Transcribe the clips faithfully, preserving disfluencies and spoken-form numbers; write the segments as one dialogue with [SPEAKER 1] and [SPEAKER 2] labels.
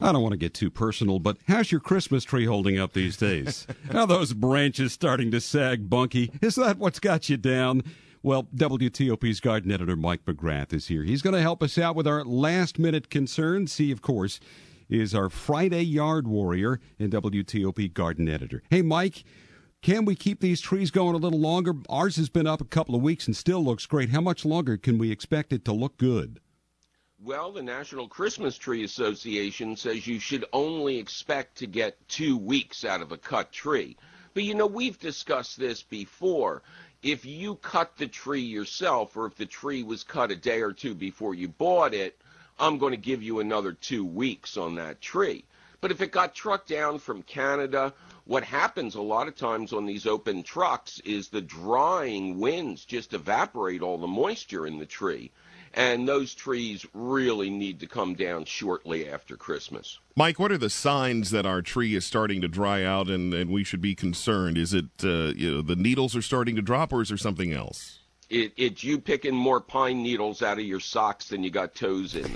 [SPEAKER 1] I don't want to get too personal, but how's your Christmas tree holding up these days? Are those branches starting to sag bunky? Is that what's got you down? Well, W T O P's garden editor Mike McGrath is here. He's going to help us out with our last-minute concerns. He, of course, is our Friday yard warrior and W T O P garden editor. Hey, Mike, can we keep these trees going a little longer? Ours has been up a couple of weeks and still looks great. How much longer can we expect it to look good?
[SPEAKER 2] Well, the National Christmas Tree Association says you should only expect to get two weeks out of a cut tree. But, you know, we've discussed this before. If you cut the tree yourself, or if the tree was cut a day or two before you bought it, I'm going to give you another two weeks on that tree. But if it got trucked down from Canada, what happens a lot of times on these open trucks is the drying winds just evaporate all the moisture in the tree. And those trees really need to come down shortly after Christmas.
[SPEAKER 3] Mike, what are the signs that our tree is starting to dry out and, and we should be concerned? Is it uh, you know, the needles are starting to drop, or is there something else?
[SPEAKER 2] It, it's you picking more pine needles out of your socks than you got toes in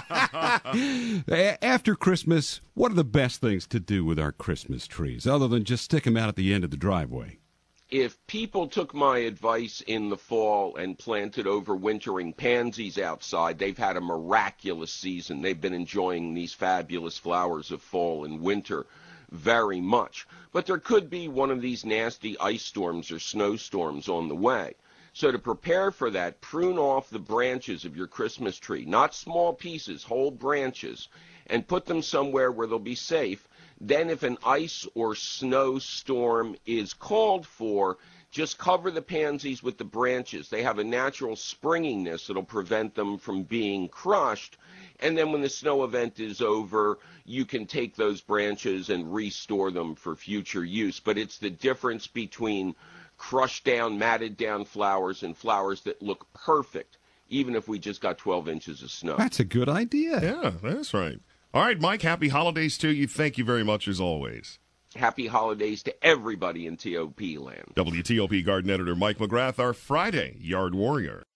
[SPEAKER 2] there.
[SPEAKER 1] After Christmas, what are the best things to do with our Christmas trees, other than just stick them out at the end of the driveway?
[SPEAKER 2] If people took my advice in the fall and planted overwintering pansies outside, they've had a miraculous season. They've been enjoying these fabulous flowers of fall and winter very much. But there could be one of these nasty ice storms or snowstorms on the way. So to prepare for that, prune off the branches of your Christmas tree, not small pieces, whole branches, and put them somewhere where they'll be safe. Then if an ice or snow storm is called for, just cover the pansies with the branches. They have a natural springiness that'll prevent them from being crushed. And then when the snow event is over, you can take those branches and restore them for future use. But it's the difference between crushed down, matted down flowers and flowers that look perfect, even if we just got twelve inches of snow.
[SPEAKER 1] That's a good idea.
[SPEAKER 3] Yeah, that's right. All right, Mike, happy holidays to you. Thank you very much, as always.
[SPEAKER 2] Happy holidays to everybody in T O P land.
[SPEAKER 3] W T O P garden editor Mike McGrath, our Friday yard warrior.